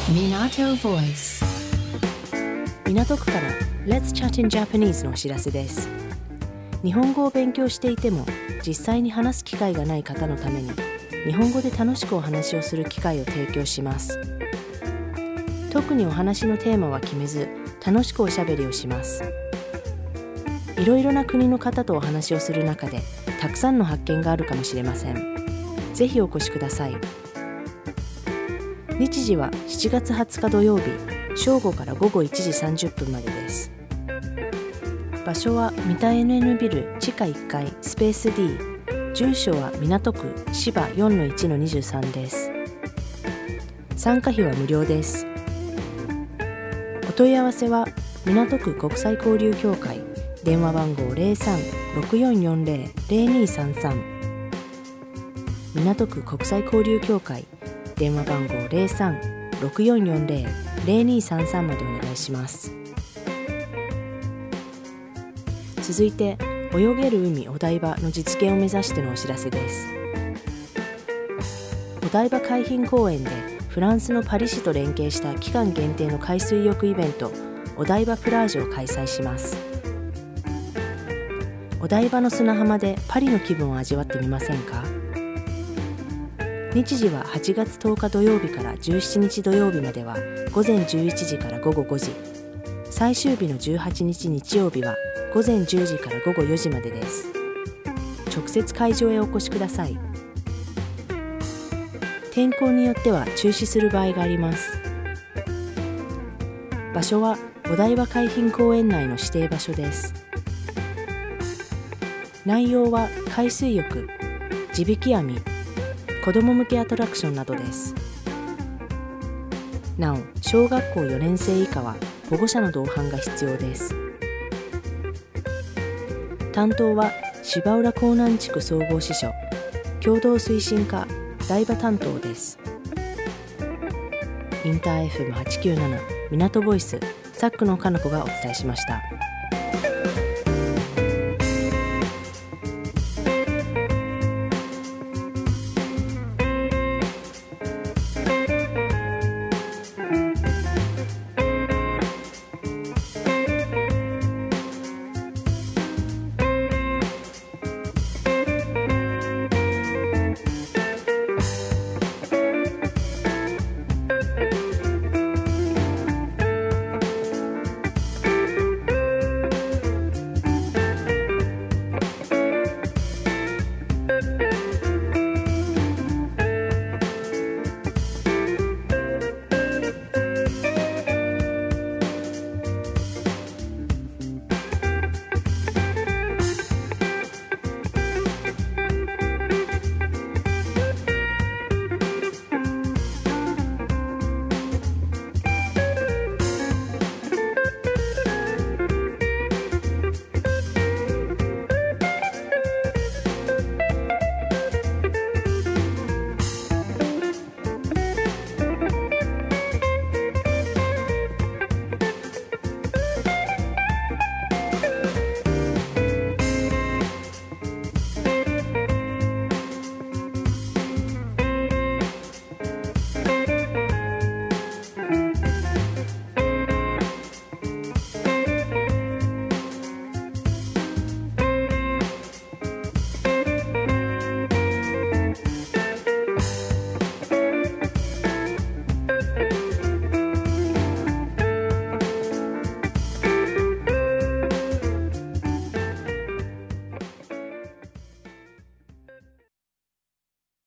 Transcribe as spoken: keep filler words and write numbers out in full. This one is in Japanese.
Minato Voice。 港区から Let's Chat in Japanese のお知らせです。日本語を勉強していても実際に話す機会がない方のために日本語で楽しくお話をする機会を提供します。特にお話のテーマは決めず楽しくおしゃべりをします。いろいろな国の方とお話をする中でたくさんの発見があるかもしれません。ぜひお越しください。日時はしちがつはつか土曜日、正午から午後いちじさんじゅっぷんまでです。場所は三田 エヌエヌ ビル地下いっかいスペース D、 住所は港区芝 よんのいちのにじゅうさん です。参加費は無料です。お問い合わせは港区国際交流協会電話番号 ゼロさん ろくよんよんゼロ ゼロにさんさん、 港区国際交流協会電話番号 ゼロさん ろくよんよんゼロ ゼロにさんさん までお願いします。続いて泳げる海お台場の実現を目指してのお知らせです。お台場海浜公園でフランスのパリ市と連携した期間限定の海水浴イベントお台場プラージュを開催します。お台場の砂浜でパリの気分を味わってみませんか？日時ははちがつとおか土曜日からじゅうしちにち土曜日まではごぜんじゅういちじからごごごじ、最終日のじゅうはちにち日曜日はごぜんじゅうじからごごよじまでです。直接会場へお越しください。天候によっては中止する場合があります。場所はお台場海浜公園内の指定場所です。内容は海水浴、地引き網、子ども向けアトラクションなどです。なお、小学校よねんせい以下は保護者の同伴が必要です。担当は芝浦江南地区総合支所共同推進課台場担当です。インター エフエムはちきゅうなな 港ボイス、サックのかのこがお伝えしました。